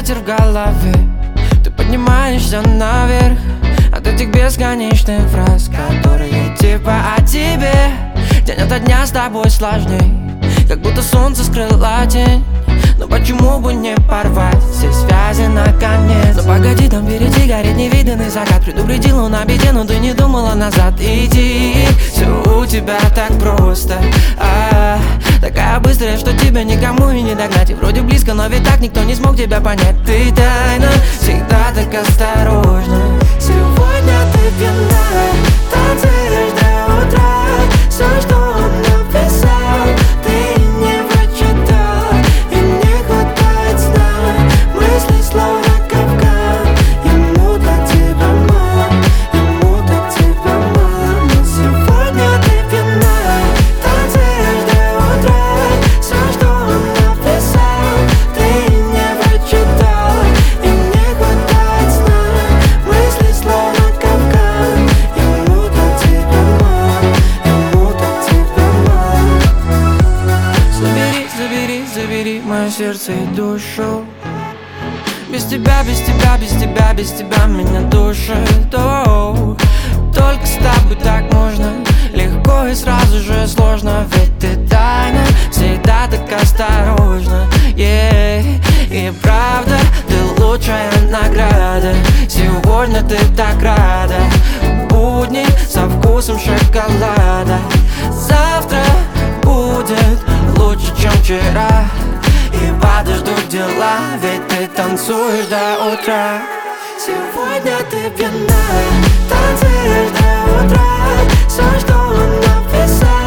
ветер в голове. Ты поднимаешься наверх от этих бесконечных фраз, которые типа о тебе. День ото дня с тобой сложней, как будто солнце скрыла тень. Но почему бы не порвать все связи наконец? Но погоди, там впереди горит невиданный закат. Предупредил он о беде, но ты не думала назад идти. Все у тебя так просто, такая быстрая, что тебя никому и не догнать. И вроде близко, но ведь так никто не смог тебя понять. Ты тайна, всегда так осторожна. Сегодня ты пьяна, танцуешь до утра. Все, что он написал, ты не прочитал. И не хватает сна, мысли словно капкан. Ему так тебя мало, ему так тебя мало. Но сегодня ты пьяна, танцуешь до утра. Все, что он написал, ты не прочитал. И не хватает сна, мысли словно капкан. Ему так тебя мало, ему так тебя мало. Забери, забери, забери мое сердце и душу. Без тебя, без тебя, без тебя, без тебя меня душит. Только с тобой так можно, легко и сразу же сложно. Ведь ты тайна, всегда так осторожна. И правда, ты лучшая награда. Сегодня ты так рада. Будни со вкусом шоколада. Завтра будет лучше, чем вчера. И подождут дела, ведь ты танцуешь до утра. Сегодня ты пьяна, танцуешь до утра. Все, что он написал,